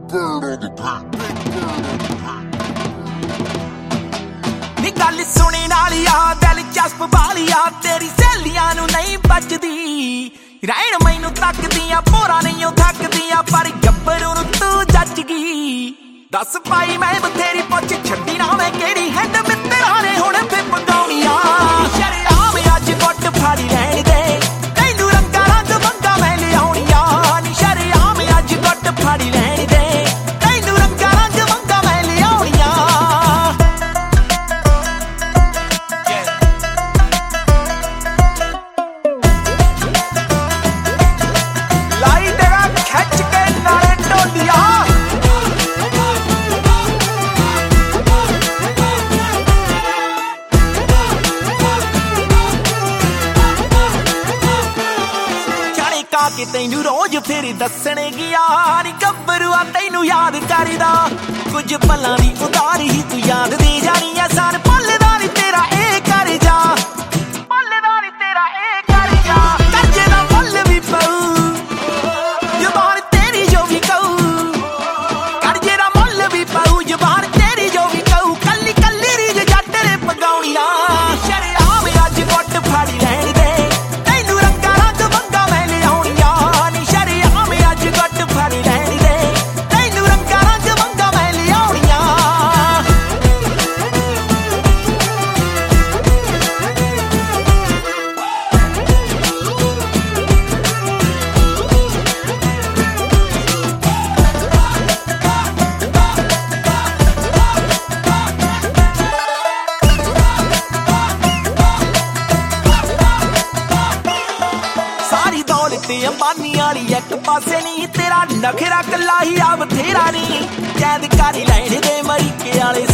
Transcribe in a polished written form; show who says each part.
Speaker 1: ਨੀ ਗੱਲ ਸੁਣੇ ਨਾਲੀਆ ਦਿਲਚਸਪ ਵਾਲੀਆ ਤੇਰੀ ਸਹੇਲੀਆਂ ਨੂੰ ਨਹੀਂ ਬਚਦੀ ਰਹਿਣ ਮੈਨੂੰ ਤੱਕਦੀਆਂ ਭੋਰਾ ਨਹੀਂ ਉਹ ਥੱਕਦੀਆਂ ਪਰ ਗੱਭਰੂ ਨੂੰ ਤੂੰ ਜੱਜ ਗਈ ਦੱਸ ਪਾਈ ਮੈਂ ਬਥੇਰੀ ਪੁੱਛ ਛੱਡੀ ਨਾ ਮੈਂ ਕਿਹੜੀ ਹੈਡ ਮਿੱਤਰਾਂ ਨੇ ਹੁਣ ਫੇ ਪਗਾਉਣੀਆਂ ਸ਼ਰਿਆਮ ਅੱਜ ਗੁੱਟ ਫਾੜੀ ਰਹਿਣ ਦੇ ਤੈਨੂੰ ਰੰਗਾ ਰੰਗ ਮੰਗਾ ਮੈਂ ਲਿਆਉਣੀਆਂ ਨੀ ਸ਼ਰਿਆਮ ਅੱਜ ਗੁੱਟ ਫਾੜੀ ਰਹਿਣ ਦੇ ਤੈਨੂੰ ਰੰਗਾ ਰੰਗ ਮੰਗਾ ਮੈਂ ਲਿਆਉਣੀਆਂ ਲਾਈ ਤੇਰਾ ਖਿੱਚ ਕੇ ਨਾਲੇ ਢੋਲੀਆਂ ਕਿ ਤੈਨੂੰ ਰੋਜ਼ ਫਿਰ ਦੱਸਣੇ ਗਿਆ ਨੀ ਗੱਭਰੂਆ ਤੈਨੂੰ ਯਾਦ ਕਰਦਾ ਕੁਝ ਪਲਾਂ ਦੀ ਉਦਾਰੀ ਤੂੰ ਯਾਦ ਦੇ ਜਾਣੀ ਐ ਸਾਨ ਭੁੱਲਦਾ ਨੀ ਤੇਰਾ ਇਹ ਕਰ ਜਾ ਭੁੱਲਦਾ ਨੀ ਤੇਰਾ ਇਹ ਕਰ ਜਾ ਕਰਜੇ ਦਾ ਮੁੱਲ ਵੀ ਪਊ ਜ਼ੁਬਾਨ ਤੇਰੀ ਜੋ ਵੀ ਕਹੂ ਕਰਜੇ ਦਾ ਮੁੱਲ ਵੀ ਪਊ ਜ਼ੁਬਾਨ ਤੇਰੀ ਜੋ ਵੀ ਕਹੂ ਕੱਲੀ ਕੱਲੀ ਰੀਜ ਜੱਟ ਨੇ ਪਗਾਉਣੀਆਂ ਸ਼ਰਿਆਮ ਅੱਜ ਗੁੱਟ ਫਾੜੀ ਲੈਣ ਦੇ ਤੈਨੂੰ ਰੰਗਾ ਰੰਗ ਮੰਗਾ ਮੈਂ ਅੰਬਾਨੀ ਵਾਲੀ ਇੱਕ ਪਾਸੇ ਨਹੀਂ ਤੇਰਾ ਨਖਰਾ ਕੱਲਾ ਹੀ ਆ ਬਥੇਰਾ ਨਹੀਂ ਕੈਦ ਕਰ ਲੈਣ ਦੇ ਮਰੀਕੇ ਵਾਲੇ